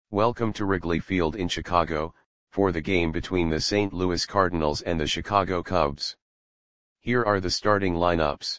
Welcome to Wrigley Field in Chicago, for the game between the St. Louis Cardinals and the Chicago Cubs. Here are the starting lineups.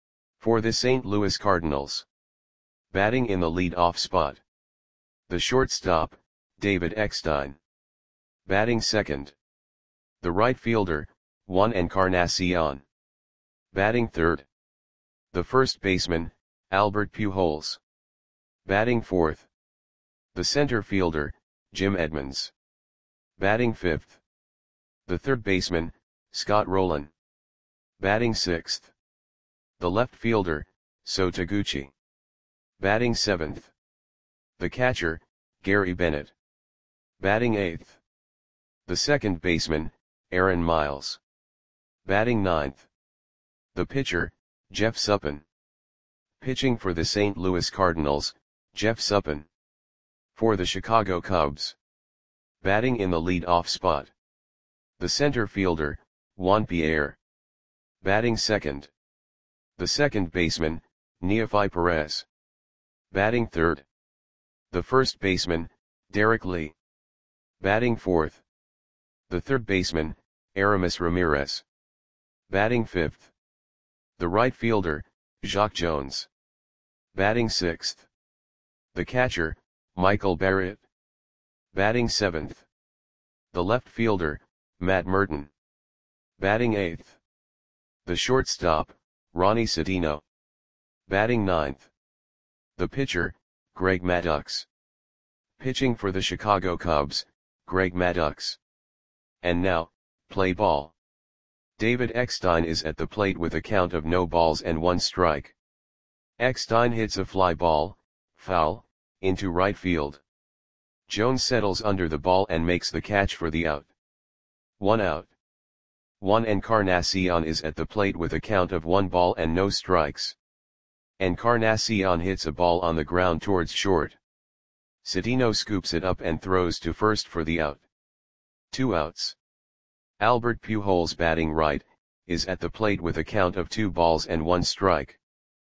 For the St. Louis Cardinals. Batting in the lead-off spot. The shortstop, David Eckstein. Batting second. The right fielder, Juan Encarnacion. Batting third. The first baseman, Albert Pujols. Batting fourth. The center fielder, Jim Edmonds. Batting fifth. The third baseman, Scott Rolen. Batting sixth. The left fielder, So Taguchi. Batting seventh. The catcher, Gary Bennett. Batting eighth. The second baseman, Aaron Miles. Batting ninth. The pitcher, Jeff Suppan. Pitching for the St. Louis Cardinals, Jeff Suppan. For the Chicago Cubs. Batting in the lead-off spot. The center fielder, Juan Pierre. Batting second. The second baseman, Neefi Perez. Batting third. The first baseman, Derek Lee. Batting fourth. The third baseman, Aramis Ramirez. Batting fifth. The right fielder, Jacque Jones. Batting sixth. The catcher, Michael Barrett. Batting seventh. The left fielder, Matt Merton. Batting eighth. The shortstop, Ronnie Sedino. Batting ninth. The pitcher, Greg Maddux. Pitching for the Chicago Cubs, Greg Maddux. And now, play ball. David Eckstein is at the plate with a count of no balls and 1 strike. Eckstein hits a fly ball, foul, into right field. Jones settles under the ball and makes the catch for the out. 1 out. Juan Encarnacion is at the plate with a count of 1 ball and no strikes. Encarnacion hits a ball on the ground towards short. Sedino scoops it up and throws to first for the out. 2 outs. Albert Pujols, batting right, is at the plate with a count of 2 balls and 1 strike.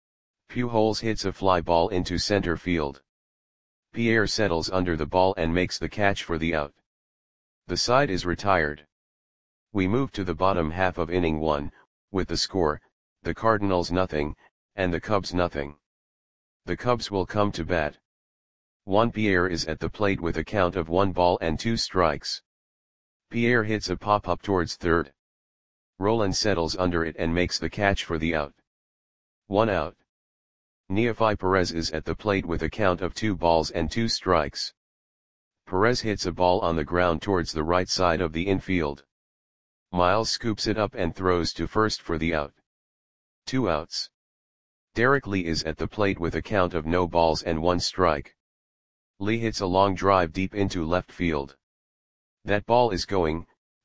Pujols hits a fly ball into center field. Pierre settles under the ball and makes the catch for the out. The side is retired. We move to the bottom half of inning 1, with the score, the Cardinals nothing, and the Cubs nothing. The Cubs will come to bat. Juan Pierre is at the plate with a count of 1 ball and 2 strikes. Pierre hits a pop-up towards third. Rolen settles under it and makes the catch for the out. 1 out. Neefi Perez is at the plate with a count of 2 balls and 2 strikes. Perez hits a ball on the ground towards the right side of the infield. Miles scoops it up and throws to first for the out. 2 outs. Derek Lee is at the plate with a count of no balls and 1 strike. Lee hits a long drive deep into left field. That ball is gone.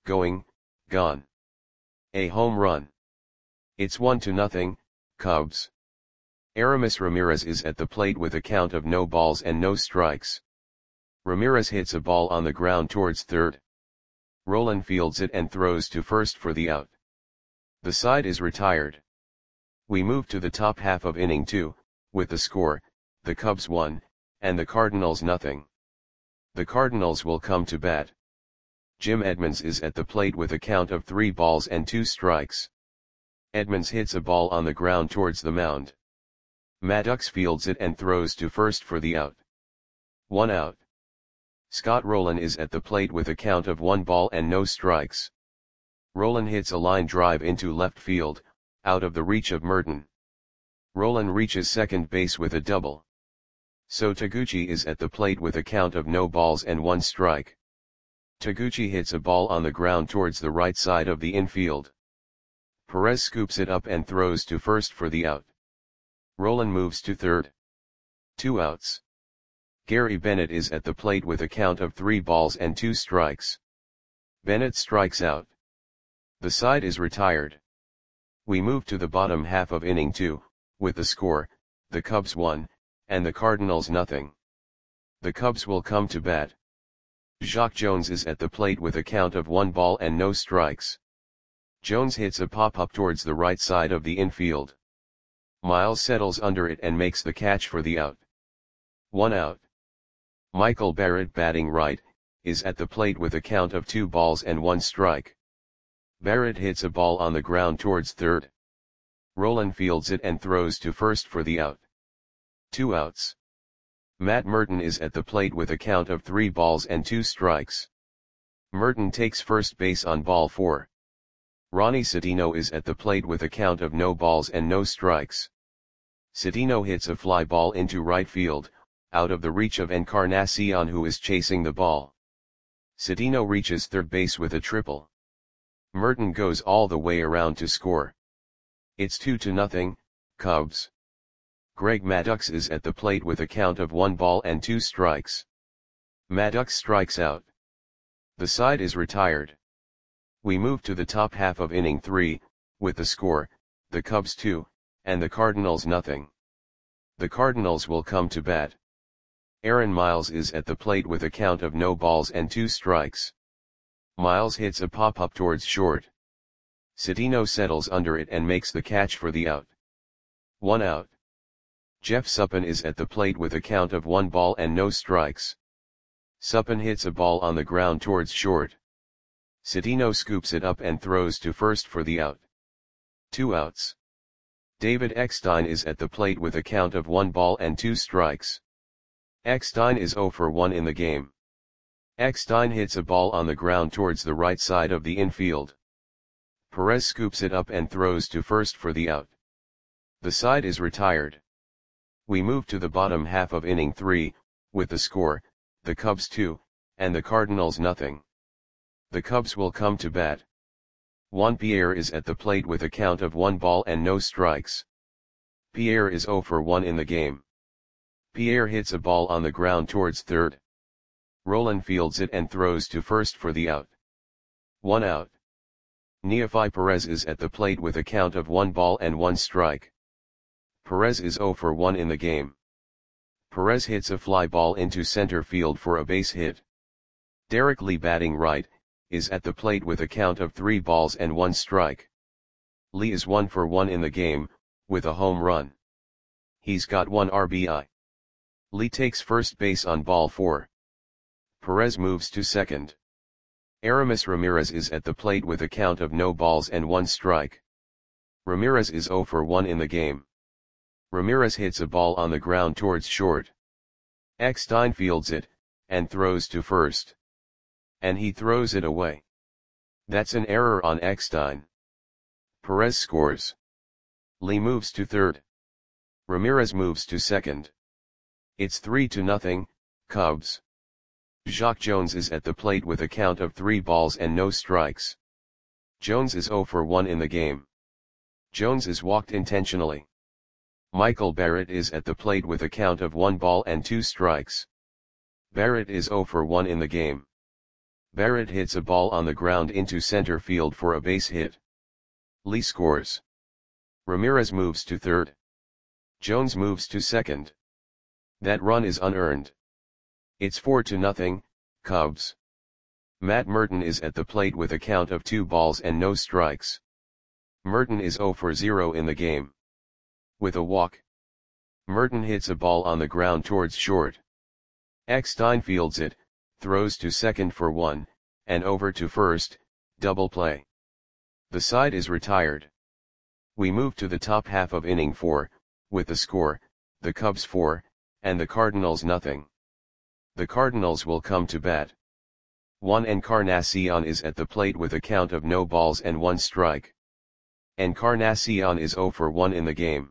A home run. It's 1-0, Cubs. Aramis Ramirez is at the plate with a count of no balls and no strikes. Ramirez hits a ball on the ground towards third. Rolen fields it and throws to first for the out. The side is retired. We move to the top half of inning 2, with the score, the Cubs 1, and the Cardinals nothing. The Cardinals will come to bat. Jim Edmonds is at the plate with a count of 3 balls and 2 strikes. Edmonds hits a ball on the ground towards the mound. Maddux fields it and throws to first for the out. 1 out. Scott Rolen is at the plate with a count of 1 ball and no strikes. Rolen hits a line drive into left field, out of the reach of Merton. Rolen reaches second base with a double. So Taguchi is at the plate with a count of no balls and 1 strike. Taguchi hits a ball on the ground towards the right side of the infield. Perez scoops it up and throws to first for the out. Rolen moves to third. 2 outs. Gary Bennett is at the plate with a count of 3 balls and 2 strikes. Bennett strikes out. The side is retired. We move to the bottom half of inning 2, with the score, the Cubs 1, and the Cardinals nothing. The Cubs will come to bat. Jacque Jones is at the plate with a count of 1 ball and no strikes. Jones hits a pop-up towards the right side of the infield. Miles settles under it and makes the catch for the out. 1 out. Michael Barrett batting right, is at the plate with a count of 2 balls and 1 strike. Barrett hits a ball on the ground towards third. Roland fields it and throws to first for the out. 2 outs. Matt Merton is at the plate with a count of 3 balls and 2 strikes. Merton takes first base on ball 4. Ronnie Citino is at the plate with a count of no balls and no strikes. Citino hits a fly ball into right field, out of the reach of Encarnacion, who is chasing the ball. Citino reaches third base with a triple. Merton goes all the way around to score. It's 2-0, Cubs. Greg Maddux is at the plate with a count of 1 ball and 2 strikes. Maddux strikes out. The side is retired. We move to the top half of inning 3, with the score, the Cubs 2, and the Cardinals nothing. The Cardinals will come to bat. Aaron Miles is at the plate with a count of no balls and 2 strikes. Miles hits a pop-up towards short. Citino settles under it and makes the catch for the out. 1 out. Jeff Suppan is at the plate with a count of 1 ball and no strikes. Suppan hits a ball on the ground towards short. Citino scoops it up and throws to first for the out. 2 outs. David Eckstein is at the plate with a count of 1 ball and 2 strikes. Eckstein is 0 for 1 in the game. Eckstein hits a ball on the ground towards the right side of the infield. Perez scoops it up and throws to first for the out. The side is retired. We move to the bottom half of inning 3, with the score, the Cubs 2, and the Cardinals nothing. The Cubs will come to bat. Juan Pierre is at the plate with a count of 1 ball and no strikes. Pierre is 0 for 1 in the game. Pierre hits a ball on the ground towards third. Roland fields it and throws to first for the out. 1 out. Neefi Perez is at the plate with a count of 1 ball and 1 strike. Perez is 0 for 1 in the game. Perez hits a fly ball into center field for a base hit. Derek Lee batting right, is at the plate with a count of 3 balls and 1 strike. Lee is 1 for 1 in the game, with a home run. He's got 1 RBI. Lee takes first base on ball 4. Perez moves to second. Aramis Ramirez is at the plate with a count of no balls and 1 strike. Ramirez is 0 for 1 in the game. Ramirez hits a ball on the ground towards short. Eckstein fields it, and throws to first. And he throws it away. That's an error on Eckstein. Perez scores. Lee moves to third. Ramirez moves to second. It's 3-0, Cubs. Jacque Jones is at the plate with a count of 3 balls and no strikes. Jones is 0 for 1 in the game. Jones is walked intentionally. Michael Barrett is at the plate with a count of 1 ball and 2 strikes. Barrett is 0 for 1 in the game. Barrett hits a ball on the ground into center field for a base hit. Lee scores. Ramirez moves to third. Jones moves to second. That run is unearned. It's 4-0, Cubs. Matt Merton is at the plate with a count of 2 balls and no strikes. Merton is 0 for 0 in the game. With a walk. Merton hits a ball on the ground towards short. Eckstein fields it, throws to second for 1, and over to first, double play. The side is retired. We move to the top half of inning 4, with the score, the Cubs 4, and the Cardinals nothing. The Cardinals will come to bat. Juan Encarnacion is at the plate with a count of no balls and 1 strike. Encarnacion is 0 for 1 in the game.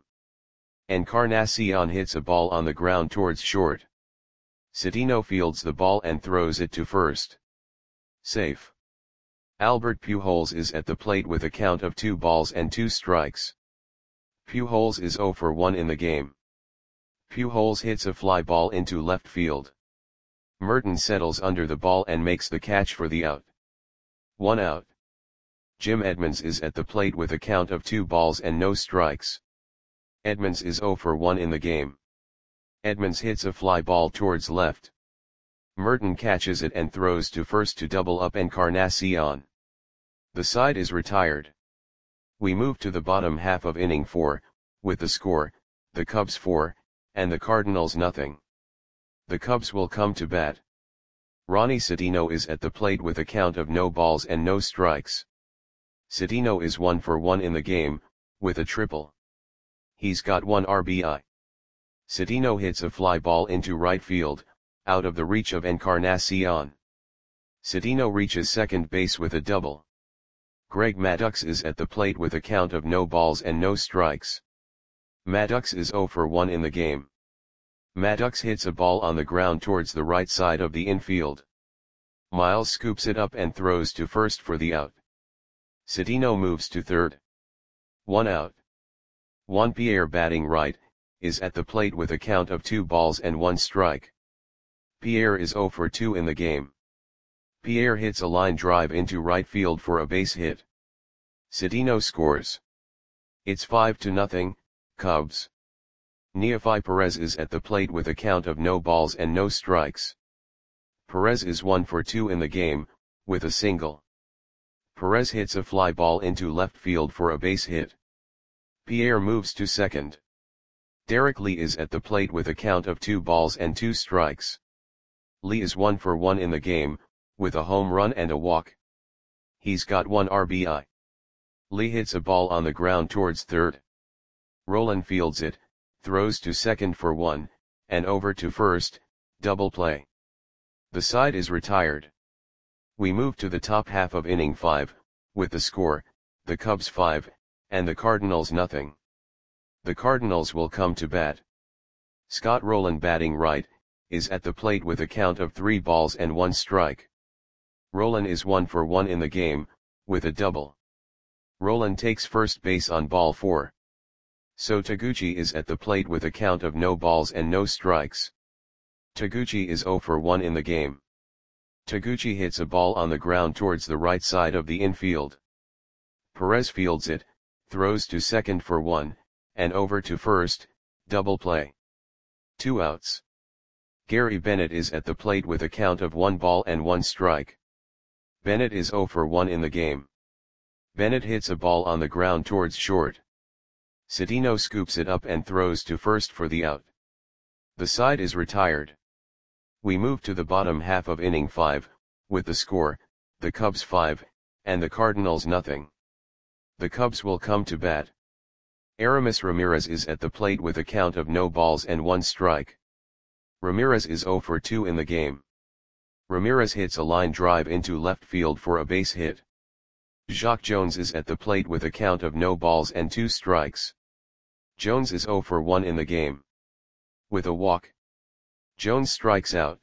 Encarnacion hits a ball on the ground towards short. Citino fields the ball and throws it to first. Safe. Albert Pujols is at the plate with a count of 2 balls and 2 strikes. Pujols is 0 for 1 in the game. Pujols hits a fly ball into left field. Merton settles under the ball and makes the catch for the out. 1 out. Jim Edmonds is at the plate with a count of 2 balls and no strikes. Edmonds is 0 for 1 in the game. Edmonds hits a fly ball towards left. Merton catches it and throws to first to double up Encarnacion. The side is retired. We move to the bottom half of inning 4, with the score, the Cubs 4, and the Cardinals nothing. The Cubs will come to bat. Ronnie Citino is at the plate with a count of no balls and no strikes. Citino is 1 for 1 in the game, with a triple. He's got 1 RBI. Citino hits a fly ball into right field, out of the reach of Encarnacion. Citino reaches second base with a double. Greg Maddux is at the plate with a count of no balls and no strikes. Maddux is 0 for 1 in the game. Maddux hits a ball on the ground towards the right side of the infield. Miles scoops it up and throws to first for the out. Citino moves to third. 1 out. Juan Pierre, batting right, is at the plate with a count of 2 balls and 1 strike. Pierre is 0 for 2 in the game. Pierre hits a line drive into right field for a base hit. Citino scores. It's 5-0, Cubs. Neofi Perez is at the plate with a count of no balls and no strikes. Perez is 1 for 2 in the game, with a single. Perez hits a fly ball into left field for a base hit. Pierre moves to second. Derek Lee is at the plate with a count of 2 balls and 2 strikes. Lee is 1 for 1 in the game, with a home run and a walk. He's got 1 RBI. Lee hits a ball on the ground towards third. Rolen fields it, throws to second for 1, and over to first, double play. The side is retired. We move to the top half of inning 5, with the score, the Cubs 5, and the Cardinals nothing. The Cardinals will come to bat. Scott Rolen, batting right, is at the plate with a count of 3 balls and 1 strike. Rolen is 1 for 1 in the game, with a double. Rolen takes first base on ball 4. So Taguchi is at the plate with a count of no balls and no strikes. Taguchi is 0 for 1 in the game. Taguchi hits a ball on the ground towards the right side of the infield. Perez fields it, throws to second for 1, and over to first, double play. 2 outs. Gary Bennett is at the plate with a count of 1 ball and 1 strike. Bennett is 0 for 1 in the game. Bennett hits a ball on the ground towards short. Citino scoops it up and throws to first for the out. The side is retired. We move to the bottom half of inning 5, with the score, the Cubs 5, and the Cardinals nothing. The Cubs will come to bat. Aramis Ramirez is at the plate with a count of no balls and 1 strike. Ramirez is 0 for 2 in the game. Ramirez hits a line drive into left field for a base hit. Jacque Jones is at the plate with a count of no balls and 2 strikes. Jones is 0 for 1 in the game. With a walk. Jones strikes out.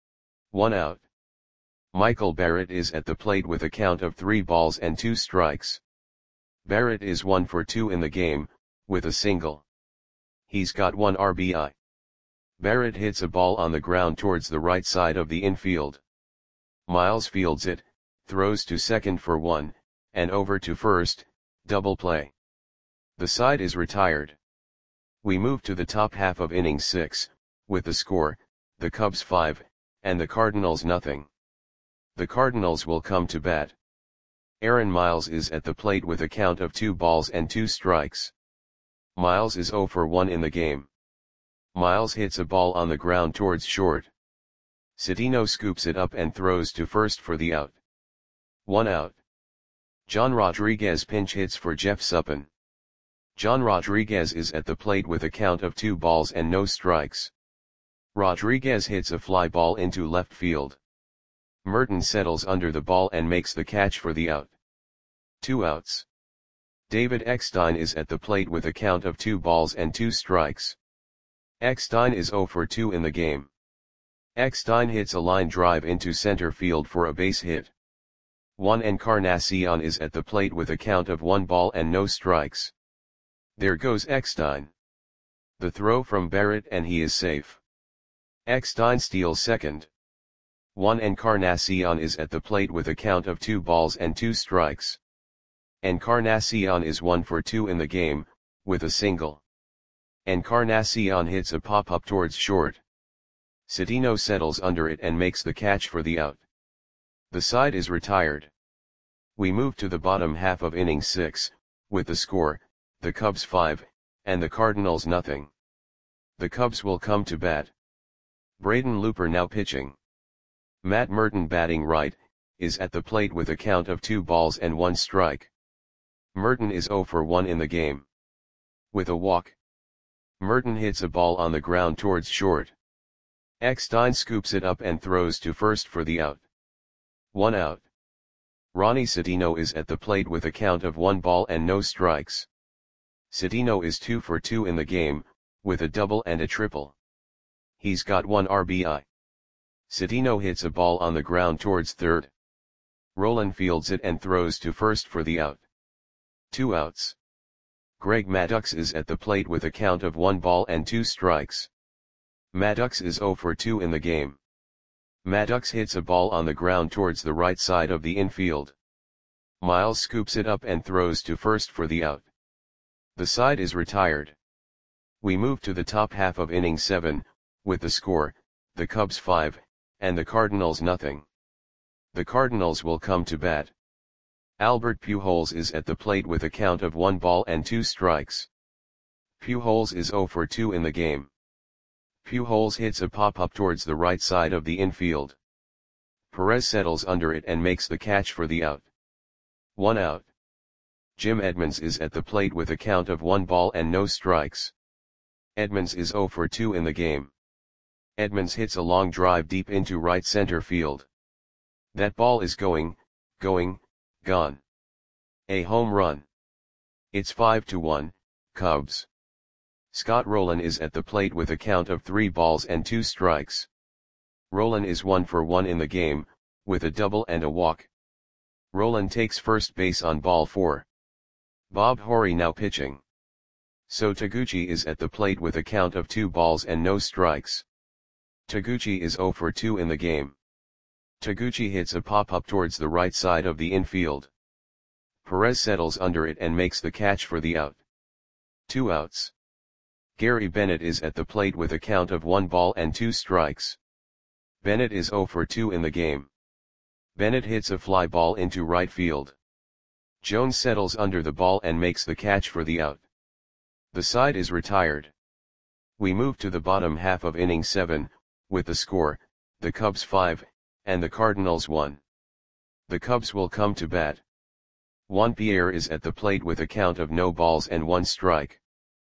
1 out. Michael Barrett is at the plate with a count of 3 balls and 2 strikes. Barrett is 1 for 2 in the game, with a single. He's got 1 RBI. Barrett hits a ball on the ground towards the right side of the infield. Miles fields it, throws to second for 1, and over to first, double play. The side is retired. We move to the top half of inning 6, with the score, the Cubs 5, and the Cardinals nothing. The Cardinals will come to bat. Aaron Miles is at the plate with a count of 2 balls and 2 strikes. Miles is 0 for 1 in the game. Miles hits a ball on the ground towards short. Citino scoops it up and throws to first for the out. 1 out. John Rodriguez pinch hits for Jeff Suppan. John Rodriguez is at the plate with a count of 2 balls and no strikes. Rodriguez hits a fly ball into left field. Merton settles under the ball and makes the catch for the out. 2 outs. David Eckstein is at the plate with a count of 2 balls and 2 strikes. Eckstein is 0 for 2 in the game. Eckstein hits a line drive into center field for a base hit. Juan Encarnacion is at the plate with a count of 1 ball and no strikes. There goes Eckstein. The throw from Barrett and he is safe. Eckstein steals second. Juan Encarnacion is at the plate with a count of 2 balls and 2 strikes. Encarnacion is 1 for 2 in the game, with a single. Encarnacion hits a pop-up towards short. Citino settles under it and makes the catch for the out. The side is retired. We move to the bottom half of inning 6, with the score, the Cubs 5, and the Cardinals nothing. The Cubs will come to bat. Braden Looper now pitching. Matt Merton batting right, is at the plate with a count of 2 balls and 1 strike. Merton is 0 for 1 in the game. With a walk, Merton hits a ball on the ground towards short. Eckstein scoops it up and throws to first for the out. 1 out. Ronnie Citino is at the plate with a count of 1 ball and no strikes. Citino is 2 for 2 in the game, with a double and a triple. He's got 1 RBI. Citino hits a ball on the ground towards third. Rolen fields it and throws to first for the out. 2 outs. Greg Maddux is at the plate with a count of 1 ball and 2 strikes. Maddux is 0 for 2 in the game. Maddux hits a ball on the ground towards the right side of the infield. Miles scoops it up and throws to first for the out. The side is retired. We move to the top half of inning 7, with the score, the Cubs 5, and the Cardinals nothing. The Cardinals will come to bat. Albert Pujols is at the plate with a count of 1 ball and 2 strikes. Pujols is 0 for 2 in the game. Pujols hits a pop-up towards the right side of the infield. Perez settles under it and makes the catch for the out. 1 out. Jim Edmonds is at the plate with a count of 1 ball and no strikes. Edmonds is 0 for 2 in the game. Edmonds hits a long drive deep into right center field. That ball is going, gone. A home run. It's 5-1, Cubs. Scott Rolen is at the plate with a count of 3 balls and 2 strikes. Rolen is 1 for 1 in the game, with a double and a walk. Rolen takes first base on ball 4. Bob Horry now pitching. So Taguchi is at the plate with a count of 2 balls and no strikes. Taguchi is 0 for 2 in the game. Taguchi hits a pop-up towards the right side of the infield. Perez settles under it and makes the catch for the out. 2 outs. Gary Bennett is at the plate with a count of 1 ball and 2 strikes. Bennett is 0 for 2 in the game. Bennett hits a fly ball into right field. Jones settles under the ball and makes the catch for the out. The side is retired. We move to the bottom half of inning 7, with the score, the Cubs 5, and the Cardinals 1. The Cubs will come to bat. Juan Pierre is at the plate with a count of no balls and 1 strike.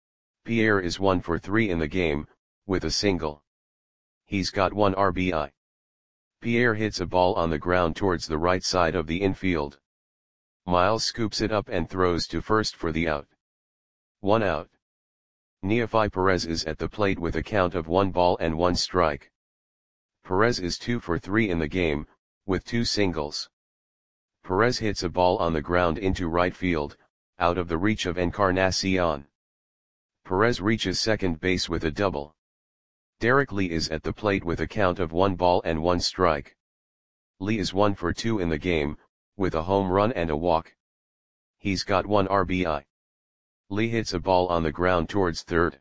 Pierre is 1 for 3 in the game, with a single. He's got 1 RBI. Pierre hits a ball on the ground towards the right side of the infield. Miles scoops it up and throws to first for the out. 1 out. Neofi Perez is at the plate with a count of 1 ball and 1 strike. Perez is 2 for 3 in the game, with 2 singles. Perez hits a ball on the ground into right field, out of the reach of Encarnacion. Perez reaches second base with a double. Derek Lee is at the plate with a count of 1 ball and 1 strike. Lee is 1 for 2 in the game, with a home run and a walk. He's got 1 RBI. Lee hits a ball on the ground towards third.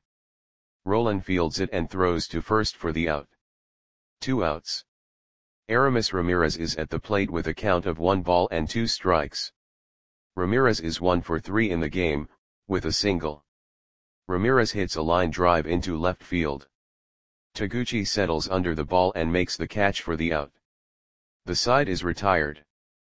Rolen fields it and throws to first for the out. 2 outs. Aramis Ramirez is at the plate with a count of 1 ball and 2 strikes. Ramirez is 1 for 3 in the game, with a single. Ramirez hits a line drive into left field. Taguchi settles under the ball and makes the catch for the out. The side is retired.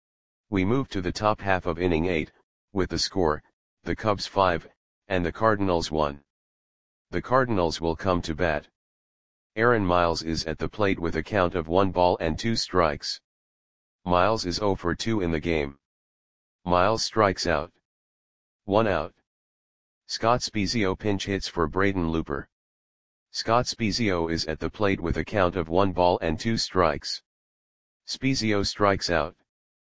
We move to the top half of inning 8, with the score, the Cubs 5, and the Cardinals 1. The Cardinals will come to bat. Aaron Miles is at the plate with a count of 1 ball and 2 strikes. Miles is 0 for 2 in the game. Miles strikes out. 1 out. Scott Spiezio pinch hits for Braden Looper. Scott Spiezio is at the plate with a count of 1 ball and 2 strikes. Spiezio strikes out.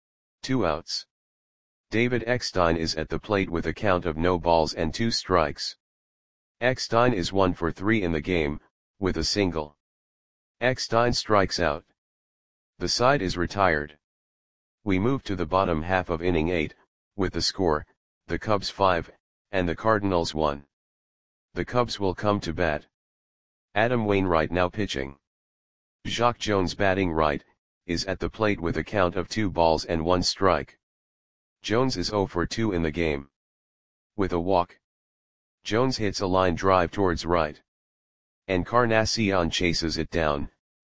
2 outs. David Eckstein is at the plate with a count of no balls and 2 strikes. Eckstein is 1 for 3 in the game, with a single. Eckstein strikes out. The side is retired. We move to the bottom half of inning 8, with the score, the Cubs 5, and the Cardinals 1. The Cubs will come to bat. Adam Wainwright now pitching. Jacque Jones batting right, is at the plate with a count of 2 balls and 1 strike. Jones is 0 for 2 in the game. With a walk. Jones hits a line drive towards right. Encarnacion chases it down,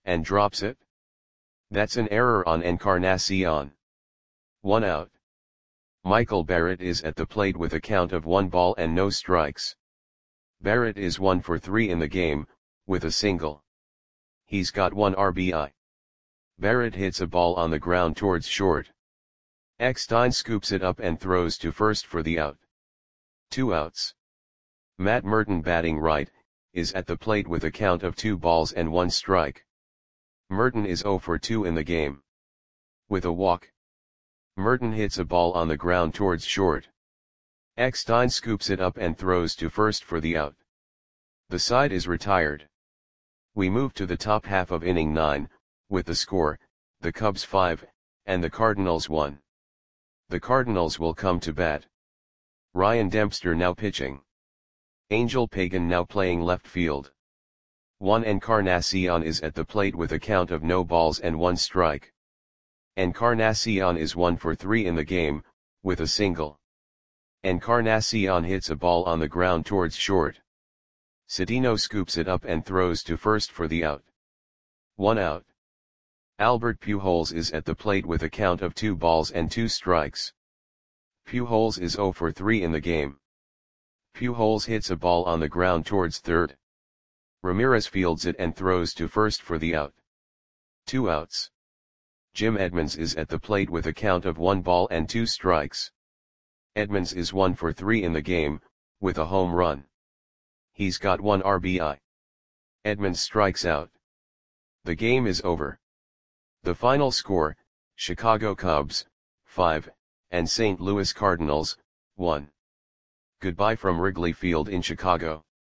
and drops it. That's an error on Encarnacion. 1 out. Michael Barrett is at the plate with a count of 1 ball and no strikes. Barrett is 1 for 3 in the game, with a single. He's got 1 RBI. Barrett hits a ball on the ground towards short. Eckstein scoops it up and throws to first for the out. 2 outs. Matt Merton, batting right, is at the plate with a count of 2 balls and 1 strike. Merton is 0 for 2 in the game. With a walk. Merton hits a ball on the ground towards short. Eckstein scoops it up and throws to first for the out. The side is retired. We move to the top half of inning 9, with the score, the Cubs 5, and the Cardinals 1. The Cardinals will come to bat. Ryan Dempster now pitching. Angel Pagan now playing left field. Juan Encarnacion is at the plate with a count of no balls and 1 strike. Encarnacion is 1 for 3 in the game, with a single. Encarnacion hits a ball on the ground towards short. Cedeno scoops it up and throws to first for the out. 1 out. Albert Pujols is at the plate with a count of 2 balls and 2 strikes. Pujols is 0 for 3 in the game. Pujols hits a ball on the ground towards third. Ramirez fields it and throws to first for the out. 2 outs. Jim Edmonds is at the plate with a count of 1 ball and 2 strikes. Edmonds is 1 for 3 in the game, with a home run. He's got 1 RBI. Edmonds strikes out. The game is over. The final score, Chicago Cubs, 5, and St. Louis Cardinals, 1. Goodbye from Wrigley Field in Chicago.